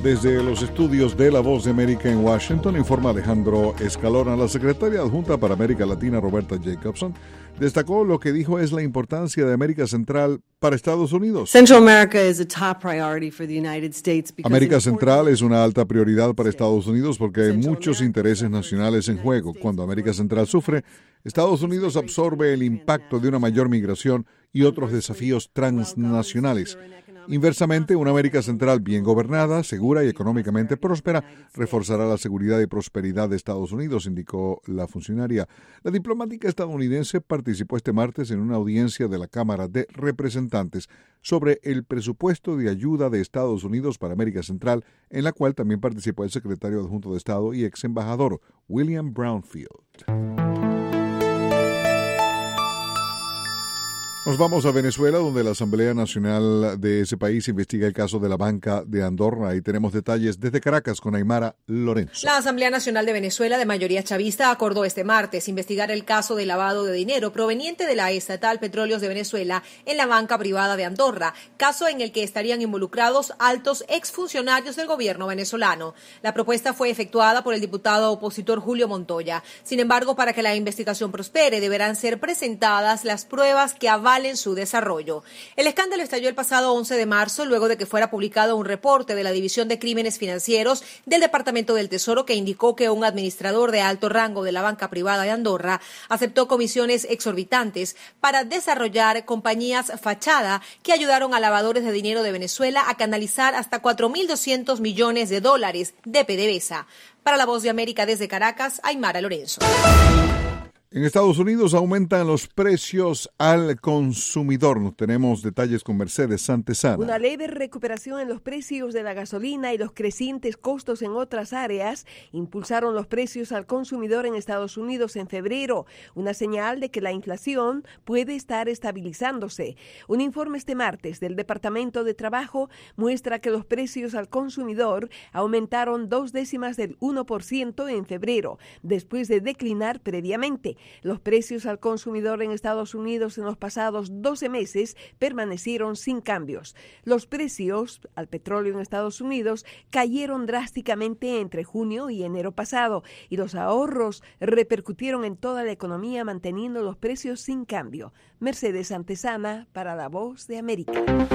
Desde los estudios de La Voz de América en Washington, informa Alejandro Escalona. La secretaria adjunta para América Latina, Roberta Jacobson, destacó lo que dijo es la importancia de América Central para Estados Unidos. América Central es una alta prioridad para Estados Unidos porque hay muchos intereses nacionales en juego. Cuando América Central sufre, Estados Unidos absorbe el impacto de una mayor migración y otros desafíos transnacionales. Inversamente, una América Central bien gobernada, segura y económicamente próspera reforzará la seguridad y prosperidad de Estados Unidos, indicó la funcionaria. La diplomática estadounidense participó este martes en una audiencia de la Cámara de Representantes sobre el presupuesto de ayuda de Estados Unidos para América Central, en la cual también participó el secretario adjunto de Estado y ex embajador William Brownfield. Nos vamos a Venezuela, donde la Asamblea Nacional de ese país investiga el caso de la banca de Andorra. Ahí tenemos detalles desde Caracas con Aymara Lorenzo. La Asamblea Nacional de Venezuela, de mayoría chavista, acordó este martes investigar el caso de lavado de dinero proveniente de la estatal Petróleos de Venezuela en la banca privada de Andorra, caso en el que estarían involucrados altos exfuncionarios del gobierno venezolano. La propuesta fue efectuada por el diputado opositor Julio Montoya. Sin embargo, para que la investigación prospere, deberán ser presentadas las pruebas que avalen en su desarrollo. El escándalo estalló el pasado 11 de marzo, luego de que fuera publicado un reporte de la División de Crímenes Financieros del Departamento del Tesoro que indicó que un administrador de alto rango de la banca privada de Andorra aceptó comisiones exorbitantes para desarrollar compañías fachada que ayudaron a lavadores de dinero de Venezuela a canalizar hasta 4.200 millones de dólares de PDVSA. Para La Voz de América desde Caracas, Aymara Lorenzo. En Estados Unidos aumentan los precios al consumidor. Nos tenemos detalles con Mercedes Santesana. Una leve recuperación en los precios de la gasolina y los crecientes costos en otras áreas impulsaron los precios al consumidor en Estados Unidos en febrero, una señal de que la inflación puede estar estabilizándose. Un informe este martes del Departamento de Trabajo muestra que los precios al consumidor aumentaron 0.2% en febrero, después de declinar previamente. Los precios al consumidor en Estados Unidos en los pasados 12 meses permanecieron sin cambios. Los precios al petróleo en Estados Unidos cayeron drásticamente entre junio y enero pasado y los ahorros repercutieron en toda la economía manteniendo los precios sin cambio. Mercedes Santesana para La Voz de América.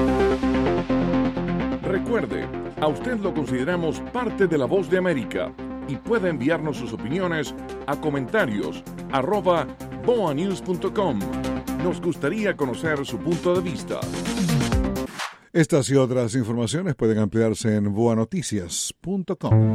Recuerde, a usted lo consideramos parte de La Voz de América y puede enviarnos sus opiniones a comentarios@boanews.com. Nos gustaría conocer su punto de vista. Estas y otras informaciones pueden ampliarse en boanoticias.com.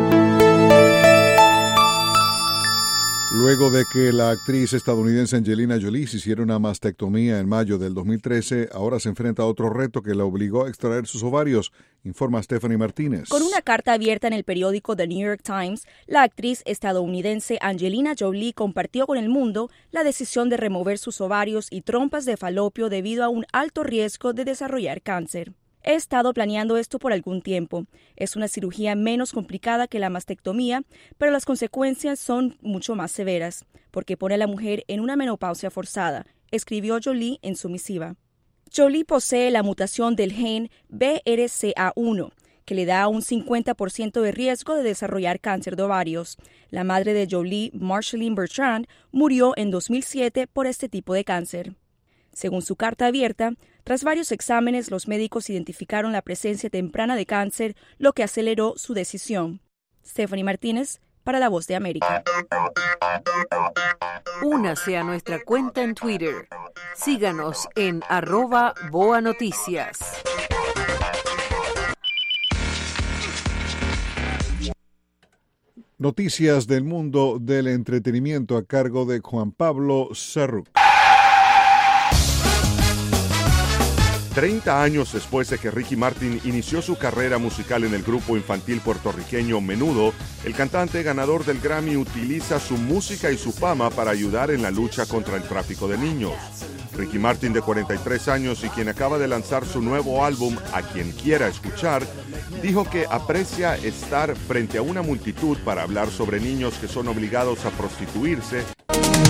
Luego de que la actriz estadounidense Angelina Jolie se hiciera una mastectomía en mayo del 2013, ahora se enfrenta a otro reto que la obligó a extraer sus ovarios, informa Stephanie Martínez. Con una carta abierta en el periódico The New York Times, la actriz estadounidense Angelina Jolie compartió con el mundo la decisión de remover sus ovarios y trompas de falopio debido a un alto riesgo de desarrollar cáncer. He estado planeando esto por algún tiempo. Es una cirugía menos complicada que la mastectomía, pero las consecuencias son mucho más severas, porque pone a la mujer en una menopausia forzada, escribió Jolie en su misiva. Jolie posee la mutación del gen BRCA1, que le da un 50% de riesgo de desarrollar cáncer de ovarios. La madre de Jolie, Marshalline Bertrand, murió en 2007 por este tipo de cáncer. Según su carta abierta, tras varios exámenes, los médicos identificaron la presencia temprana de cáncer, lo que aceleró su decisión. Stephanie Martínez, para La Voz de América. Únase a nuestra cuenta en Twitter. Síganos en @boanoticias. Noticias del mundo del entretenimiento a cargo de Juan Pablo Sarruc. 30 años después de que Ricky Martin inició su carrera musical en el grupo infantil puertorriqueño Menudo, el cantante ganador del Grammy utiliza su música y su fama para ayudar en la lucha contra el tráfico de niños. Ricky Martin, de 43 años y quien acaba de lanzar su nuevo álbum A Quien Quiera Escuchar, dijo que aprecia estar frente a una multitud para hablar sobre niños que son obligados a prostituirse